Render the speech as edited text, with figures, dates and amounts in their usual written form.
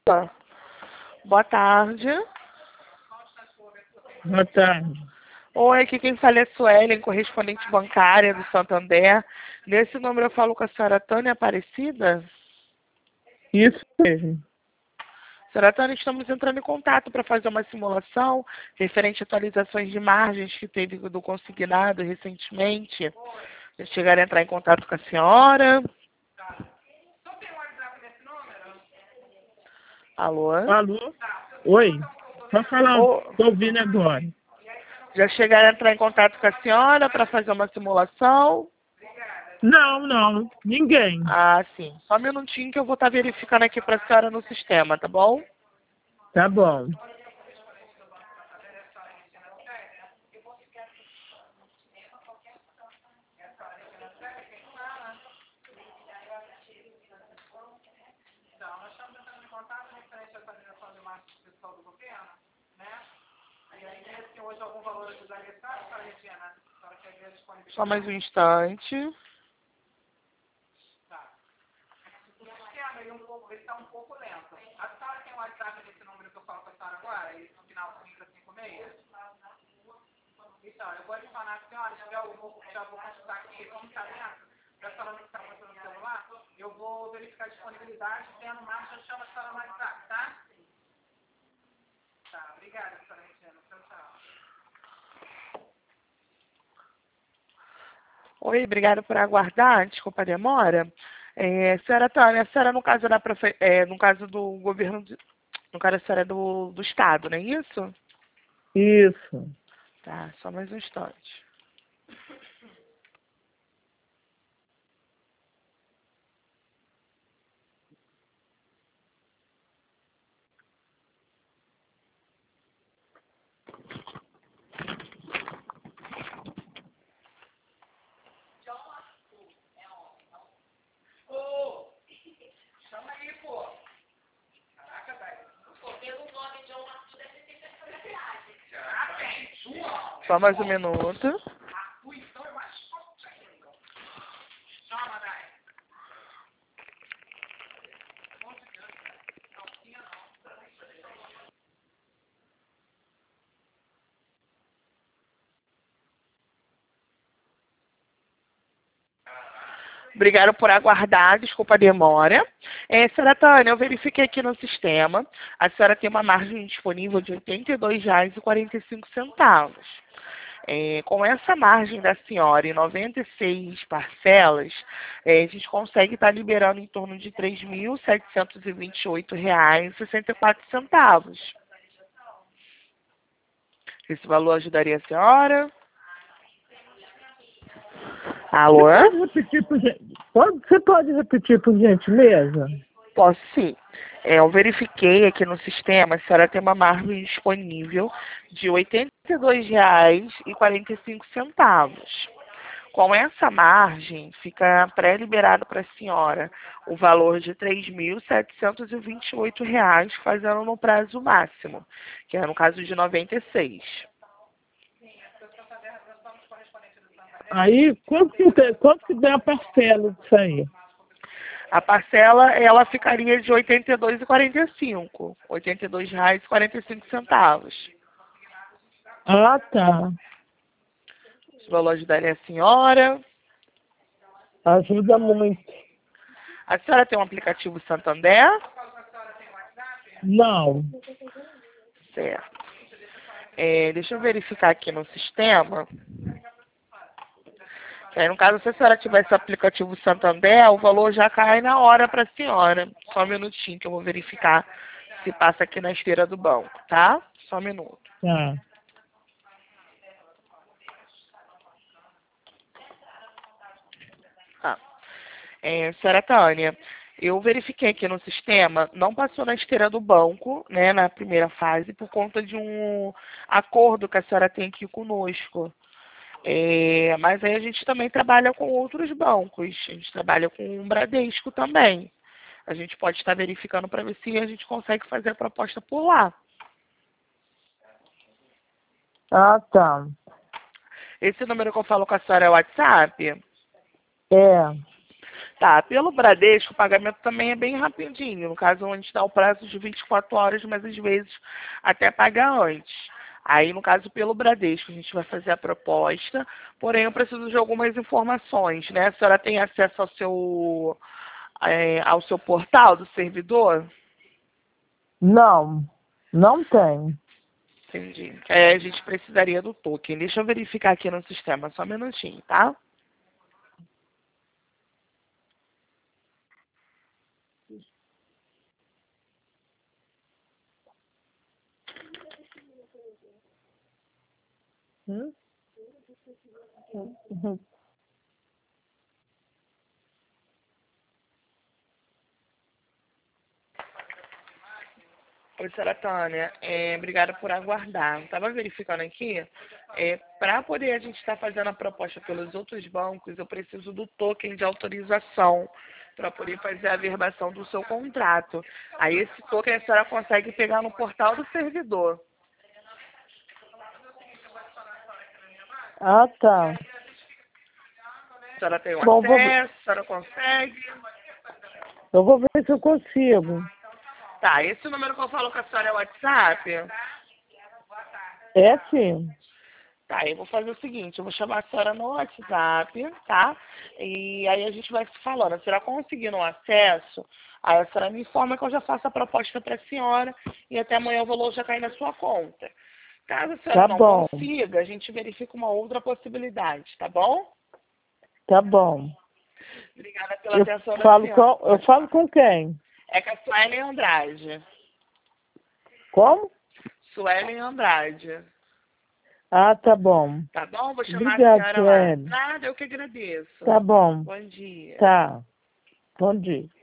Boa tarde. Boa tarde. Oi, aqui quem fala é Suelen, correspondente bancária do Santander. Nesse número eu falo com a senhora Tânia Aparecida. Isso mesmo. Senhora Tânia, estamos entrando em contato para fazer uma simulação referente a atualizações de margens que teve do consignado recentemente. Vocês chegaram a entrar em contato com a senhora? Alô? Alô? Oi. Pode falar. Ô, Estou ouvindo agora. já chegaram a entrar em contato com a senhora para fazer uma simulação? Não. Ninguém. Ah, sim. Só um minutinho que eu vou estar verificando aqui para a senhora no sistema, tá bom? Tá bom. Só mais um instante. Oi, obrigada por aguardar. Desculpa a demora. Senhora Tânia, a senhora no caso no caso do governo, no caso a senhora é do estado, não é isso? Isso. Tá, só mais um instante. Só mais um minuto. Obrigada por aguardar, desculpa a demora. Senhora Tânia, eu verifiquei aqui no sistema. A senhora tem uma margem disponível de R$ 82,45. Com essa margem da senhora em 96 parcelas, a gente consegue estar liberando em torno de R$ 3.728,64. Esse valor ajudaria a senhora? Alô? Você pode repetir, por gentileza? Posso sim. Eu verifiquei aqui no sistema, a senhora tem uma margem disponível de R$ 82,45. Com essa margem, fica pré-liberado para a senhora o valor de R$ 3.728, fazendo no prazo máximo, que é no caso de 96. Aí, quanto que dá a parcela disso aí? A parcela, ela ficaria de R$ 82,45. R$ 82,45. Ah, tá. Esse valor ajudaria a senhora. Ajuda muito. A senhora tem um aplicativo Santander? Não. Certo. Deixa eu verificar aqui no sistema. No caso, se a senhora tivesse o aplicativo Santander, o valor já cai na hora para a senhora. Só um minutinho que eu vou verificar se passa aqui na esteira do banco, tá? Só um minuto. Tá. Senhora Tânia, eu verifiquei aqui no sistema, não passou na esteira do banco, né, na primeira fase, por conta de um acordo que a senhora tem aqui conosco. Mas aí a gente também trabalha com outros bancos, a gente trabalha com o Bradesco também. A gente pode estar verificando para ver se a gente consegue fazer a proposta por lá. Ah, tá. Esse número que eu falo com a senhora é o WhatsApp? É. Tá, pelo Bradesco, o pagamento também é bem rapidinho. No caso, a gente dá o prazo de 24 horas, mas às vezes até pagar antes. Aí, no caso, pelo Bradesco, a gente vai fazer a proposta, porém eu preciso de algumas informações, né? A senhora tem acesso ao seu portal do servidor? Não, não tem. Entendi. A gente precisaria do token. Deixa eu verificar aqui no sistema, só um minutinho, tá? Hum? Oi, senhora Tânia. Obrigada por aguardar. Estava verificando aqui. Para poder a gente estar fazendo a proposta pelos outros bancos, eu preciso do token de autorização para poder fazer a averbação do seu contrato. Aí esse token a senhora consegue pegar no portal do servidor. Ah, tá. A senhora tem o Bom, acesso, a senhora consegue. eu vou ver se eu consigo. Tá, esse número que eu falo com a senhora é o WhatsApp? É sim. Tá, eu vou fazer o seguinte, eu vou chamar a senhora no WhatsApp, tá? E aí a gente vai se falando. A senhora conseguindo o acesso, aí a senhora me informa que eu já faço a proposta para a senhora e até amanhã o valor já cai na sua conta. Caso a senhora Tá não bom, consiga, a gente verifica uma outra possibilidade, tá bom? tá bom. Obrigada pela atenção da Eu senhora. falo com quem? É com a Suelen Andrade. Como? Suelen Andrade. Ah, tá bom. Tá bom? Vou chamar a Obrigado, senhora lá. Sueli. Nada, eu que agradeço. Tá bom. Bom dia. Tá. Bom dia.